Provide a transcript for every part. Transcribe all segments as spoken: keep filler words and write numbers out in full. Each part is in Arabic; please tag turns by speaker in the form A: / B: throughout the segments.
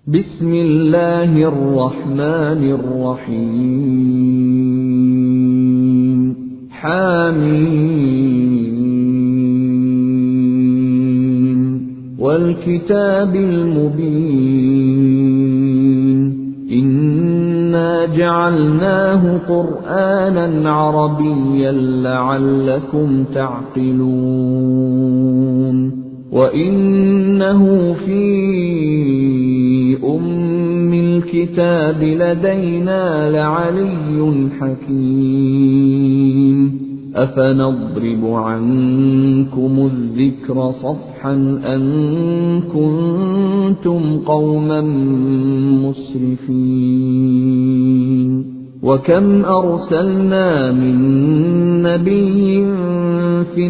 A: بسم الله الرحمن الرحيم حميم والكتاب المبين إنا جعلناه قرآنا عربيا لعلكم تعقلون وإنه في أم الكتاب لدينا لعلي حكيم أفنضرب عنكم الذكر صفحا أن كنتم قوما مسرفين وكم أرسلنا من نبي في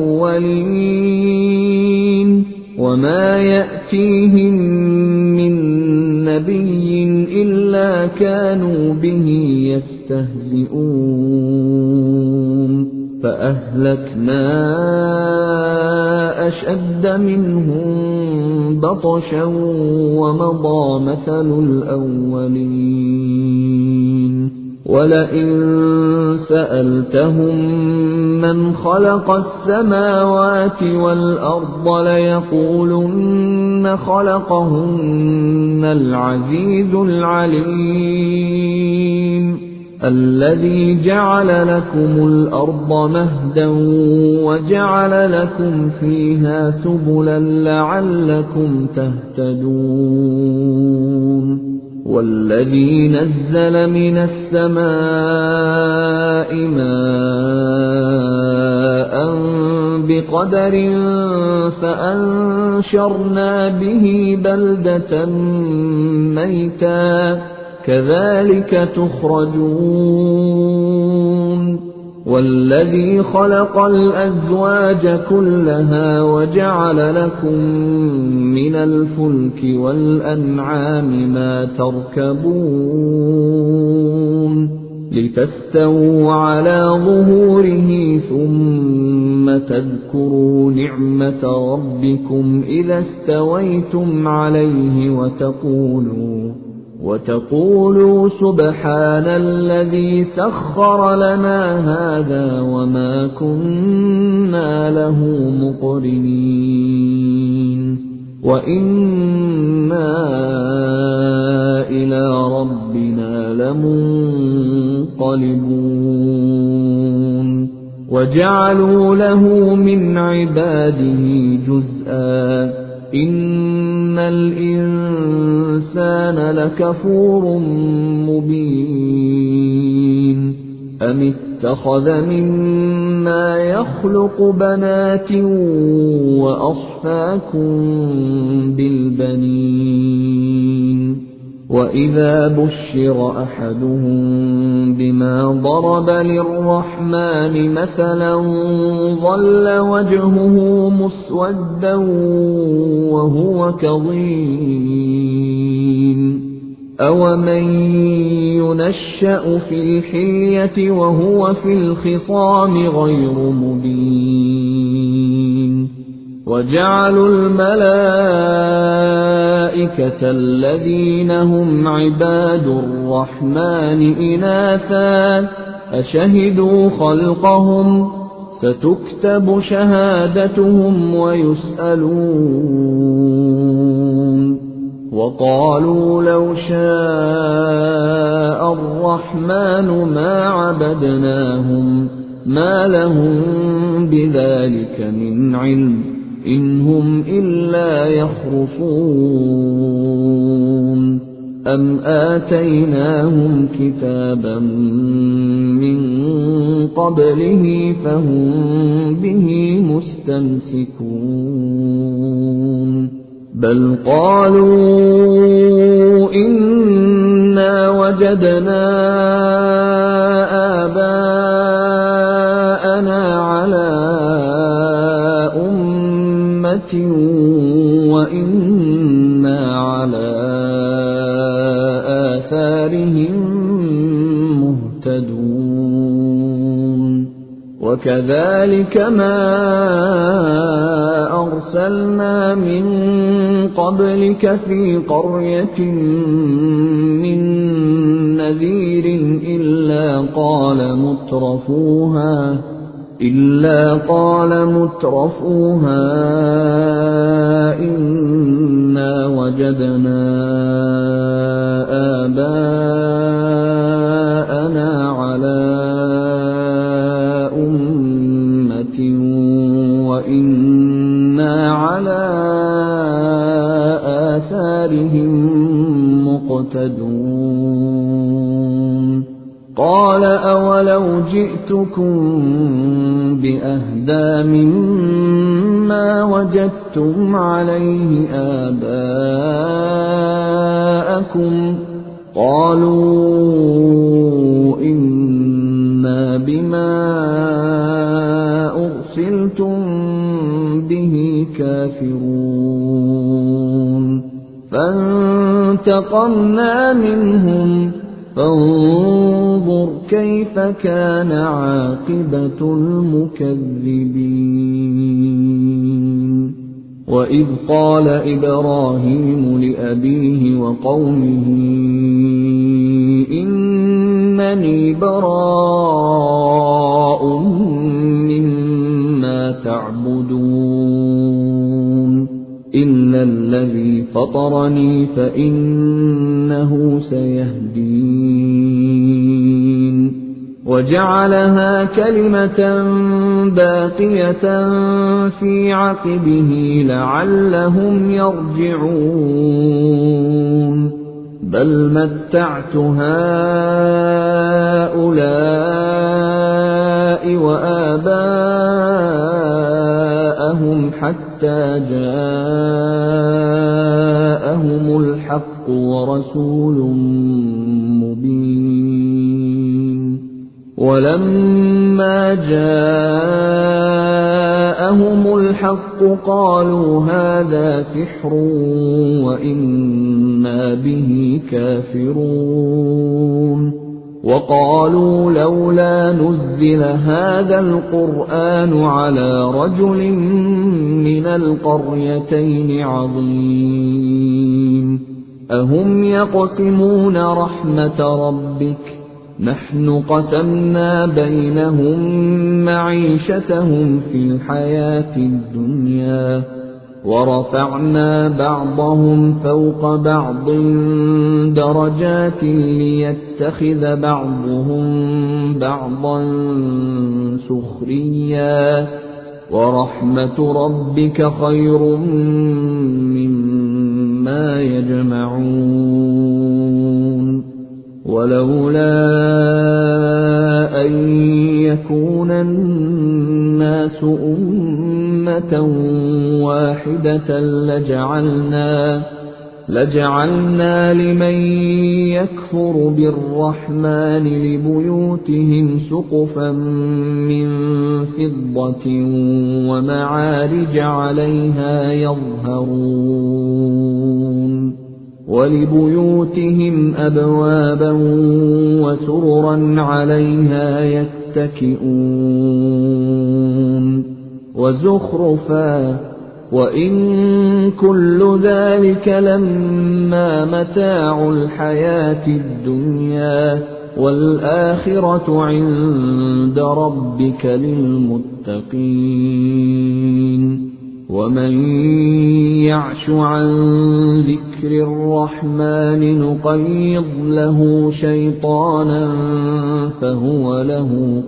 A: الأولين وما يأتيهم من نبي إلا كانوا به يستهزئون فأهلكنا أشد منهم بطشا ومضى مثل الأولين ولئن سألتهم من خلق السماوات والأرض ليقولن خلقهن العزيز العليم الذي جعل لكم الأرض مهدا وجعل لكم فيها سبلا لعلكم تهتدون والذي نزل من السماء ماء بقدر فأنشرنا به بلدة ميتا كذلك تخرجون والذي خلق الأزواج كلها وجعل لكم من الفلك والأنعام ما تركبون لتستووا على ظهوره ثم تذكروا نعمة ربكم إذا استويتم عليه وتقولوا وتقولوا سبحان الذي سخر لنا هذا وما كنا له مقرنين وإنا إلى ربنا لمنقلبون وجعلوا له من عباده جزءا إن الإنسان لكفور مبين أم اتخذ مما يخلق بنات وأصفاكم بالبنين وإذا بشر أحدهم بما ضرب للرحمن مثلا ظل وجهه مسودا وهو كظيم أومن ينشأ في الحلية وهو في الخصام غير مبين وجعلوا الملائكة الذين هم عباد الرحمن إناثا أشهدوا خلقهم ستكتب شهادتهم ويسألون وقالوا لو شاء الرحمن ما عبدناهم ما لهم بذلك من علم إن هم إلا يخرصون أم آتيناهم كتابا من قبله فهم به مستمسكون بل قالوا إنا وجدنا آباءنا على وإنا على آثارهم مهتدون وكذلك ما أرسلنا من قبلك في قرية من نذير إلا قال مترفوها إلا قال مترفوها إنا وجدنا آباءنا على أمة وإنا على آثارهم مقتدون قال أولو جئتكم بأهدى مما وجدتم عليه آباءكم قالوا إنا بما أرسلتم به كافرون فانتقمنا منهم فانظر كيف كان عاقبة المكذبين وإذ قال إبراهيم لأبيه وقومه إنني براء مما تعبدون إلا الذي فطرني فإنه سيهدين وجعلها كلمة باقية في عقبه لعلهم يرجعون بل متعت هؤلاء وآباءهم حتى جاءهم الحق ورسول مبين ولما جاءهم الحق قالوا هذا سحر وإنا به كافرون وقالوا لولا نزل هذا القرآن على رجل من القريتين عظيم أهم يقسمون رحمة ربك نحن قسمنا بينهم معيشتهم في الحياة الدنيا ورفعنا بعضهم فوق بعض درجات ليتخذ بعضهم بعضا سخريا ورحمة ربك خير مما يجمعون ولولا أن يكون الناس أمة واحدة لجعلنا لجعلنا لمن يكفر بالرحمن لبيوتهم سقفا من فضة ومعارج عليها يظهرون ولبيوتهم أبوابا وسررا عليها يتكئون وزخرفا وإن كل ذلك لما متاع الحياة الدنيا والآخرة عند ربك للمتقين ومن يعش عن ذكر الرحمن نقيض له شيطانا فهو له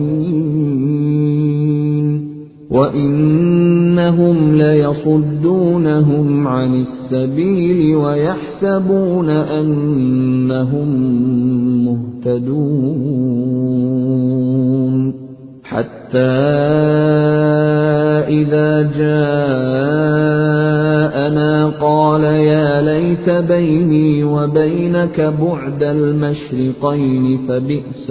A: قرين وإنهم ليصدونهم عن السبيل ويحسبون أنهم مهتدون حتى إذا جاءنا قال يا ليت بيني وبينك بعد المشرقين فبئس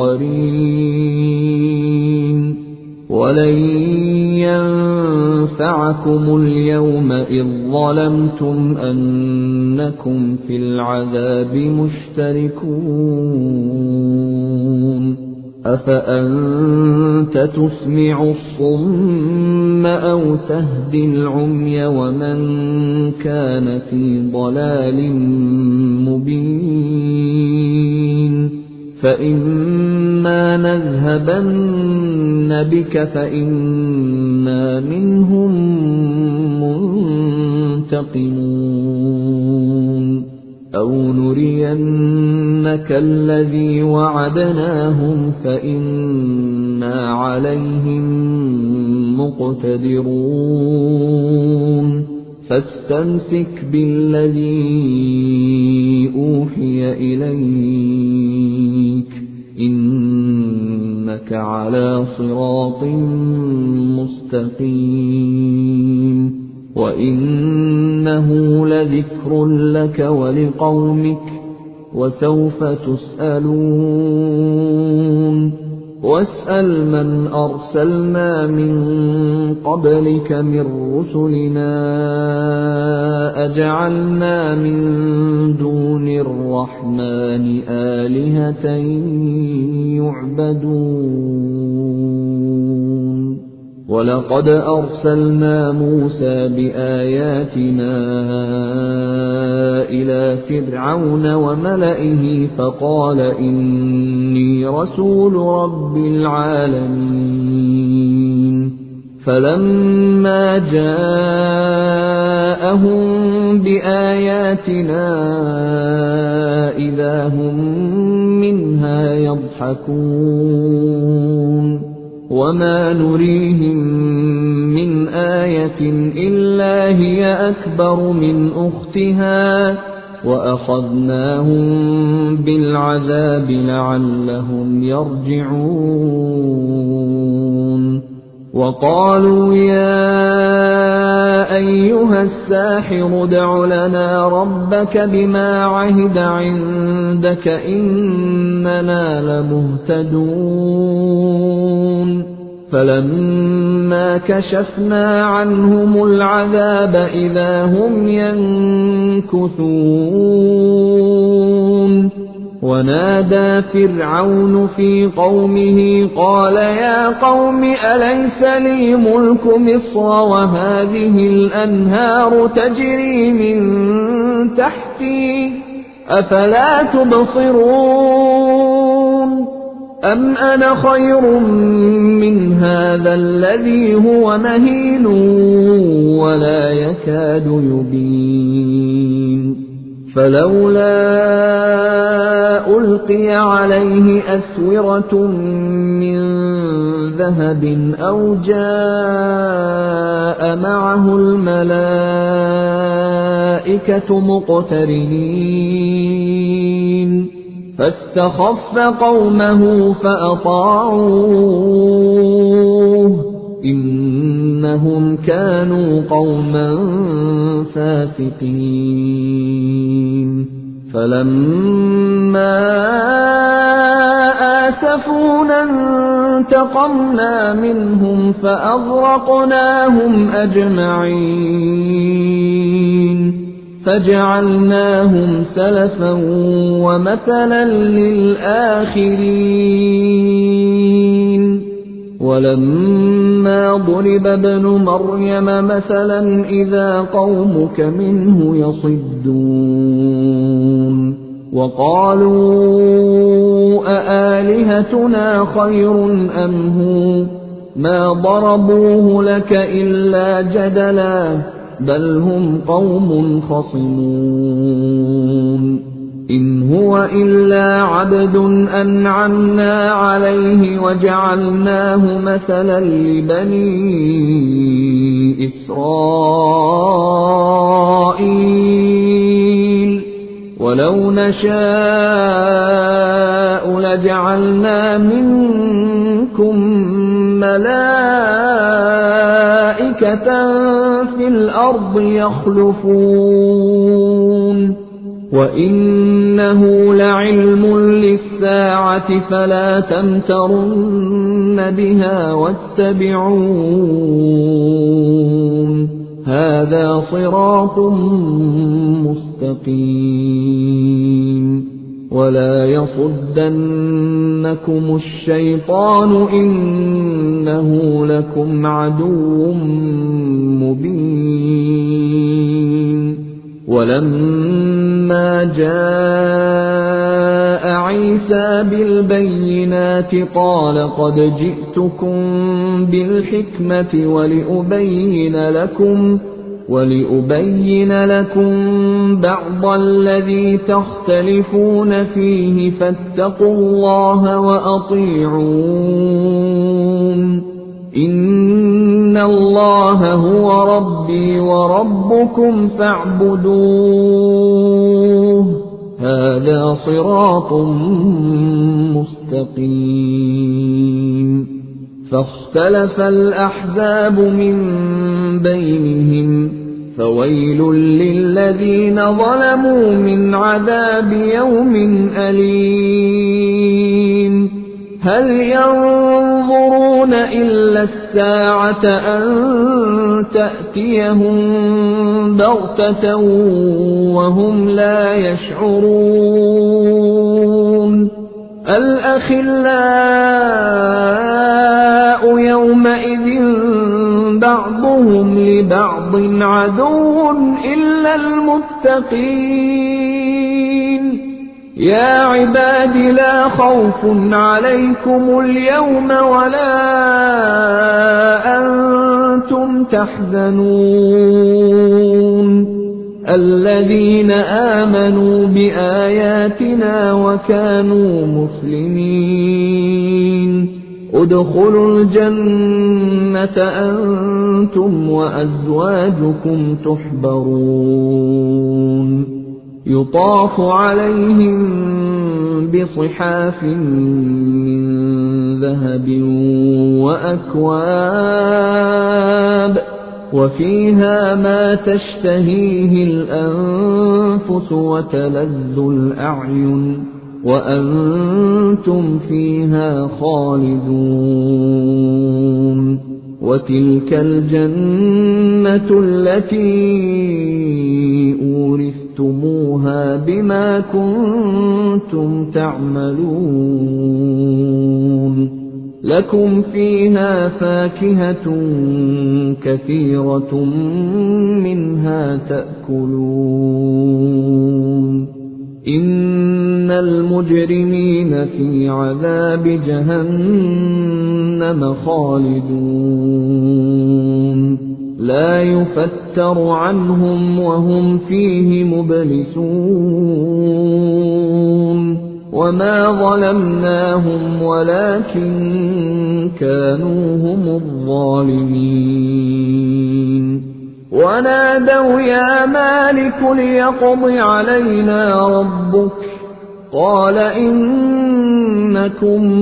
A: القرين ولن ينفعكم اليوم إذ ظلمتم أنكم في العذاب مشتركون أفأنت تسمع الصم أو تهدي العمي ومن كان في ضلال مبين فإما نذهبن بك فإنا منهم منتقمون أو نرينك الذي وعدناهم فإنا عليهم مقتدرون فاستمسك بالذي أوحي إليك إنك على صراط مستقيم وإنه لذكر لك ولقومك وسوف تسألون واسأل من أرسلنا من قبلك من رسلنا أجعلنا من دون الرحمن آلهة يعبدون ولقد أرسلنا موسى بآياتنا إلى فرعون وملئه فقال إني رسول رب العالمين فلما جاءهم بآياتنا إذا هم منها يضحكون وما نريهم من آية إلا هي أكبر من أختها وأخذناهم بالعذاب لعلهم يرجعون وقالوا يا أيها الساحر ادع لنا ربك بما عهد عندك إننا لمهتدون فلما كشفنا عنهم العذاب إذا هم ينكثون ونادى فرعون في قومه قال يا قوم أليس لي ملك مصر وهذه الأنهار تجري من تحتي أفلا تبصرون أم أنا خير من هذا الذي هو مهين ولا يكاد يبين فلولا ألقي عليه أسورة من ذهب أو جاء معه الملائكة مقترنين فاستخف قومه فأطاعوه إنهم كانوا قوما فاسقين فلما آسفونا انتقمنا منهم فأغرقناهم أجمعين فجعلناهم سلفا ومثلا للآخرين ولما ضرب ابن مريم مثلا إذا قومك منه يصدون وقالوا أآلهتنا خير أم هو ما ضربوه لك إلا جدلا بل هم قوم خصمون إن هو إلا عبد أنعمنا عليه وجعلناه مثلا لبني إسرائيل ولو نشاء لجعلنا منكم ملائكة في الأرض يخلفون وإنه لعلم للساعة فلا تمترن بها واتبعون هذا صراط مستقيم ولا يصدنكم الشيطان إنه لكم عدو مبين. ولما جاء عيسى بالبينات قال قد جئتكم بالحكمة ولأبين لكم ولأبين لكم بعض الذي تختلفون فيه فاتقوا الله وأطيعون. إن الله هو ربي وربكم فاعبدوه هذا صراط مستقيم. فاختلف الأحزاب من بينهم فويل للذين ظلموا من عذاب يوم أليم. هل ينظرون إلا الساعة أن تأتيهم بغتة وهم لا يشعرون. الأخلاء يومئذ بعضهم لبعض عدو إلا المتقين. يا عباد لا خوف عليكم اليوم ولا أنتم تحزنون الذين آمنوا بآياتنا وكانوا مسلمين ادخلوا الجنة أنتم وأزواجكم تحبرون يطاف عليهم بصحاف من ذهب وأكواب وفيها ما تشتهيه الأنفس وتلذ الأعين وأنتم فيها خالدون. وتلك الجنة التي أورثتموها بما كنتم تعملون لكم فيها فاكهة كثيرة منها تأكلون. إن المجرمين في عذاب جهنم خالدون لا يفتر عنهم وهم فيه مبلسون. وما ظلمناهم ولكن كانوا هم الظالمين. ونادوا يا مالك ليقض علينا ربك قال إنكم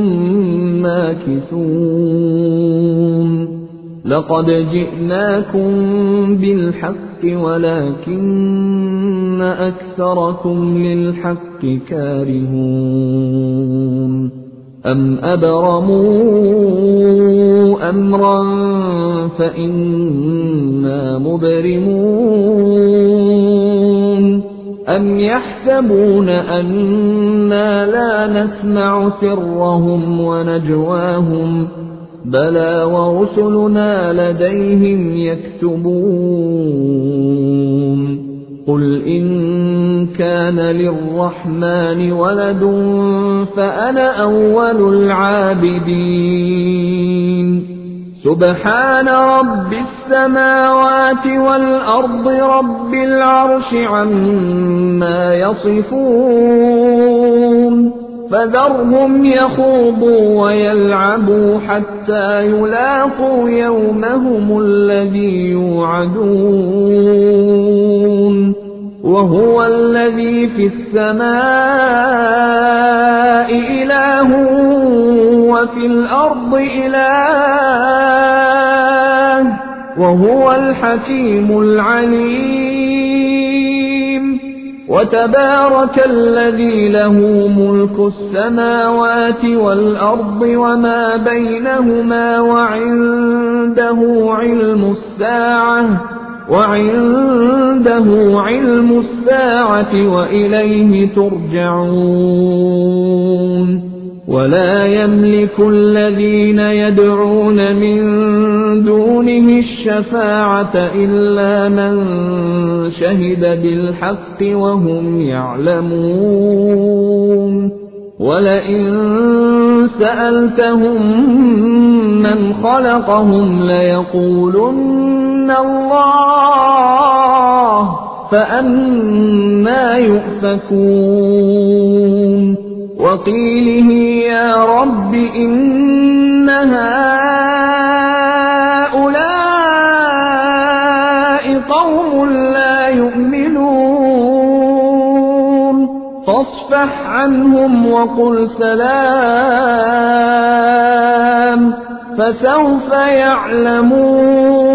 A: ماكثون. لقد جئناكم بالحق ولكن أكثركم للحق كارهون. أم أبرموا أمرا فإنا مبرمون أم يحسبون أنا لا نسمع سرهم ونجواهم بلى ورسلنا لديهم يكتبون. قل إن كان للرحمن ولد فأنا أول العابدين. سبحان رب السماوات والأرض رب العرش عما يصفون. فذرهم يخوضوا ويلعبوا حتى يلاقوا يومهم الذي يوعدون. وهو الذي في السماء إله وفي الأرض إله وهو الحكيم العليم. وتبارك الذي له ملك السماوات والأرض وما بينهما وعنده علم الساعة وعنده علم الساعة وإليه ترجعون ولا يملك الذين يدعون من دونه الشفاعة إلا من شهد بالحق وهم يعلمون ولئن سألتهم من خلقهم ليقولن الله فأنى يؤفكون وقيله يا رب إن هؤلاء قوم لا يؤمنون فاصفح عنهم وقل سلام فسوف يعلمون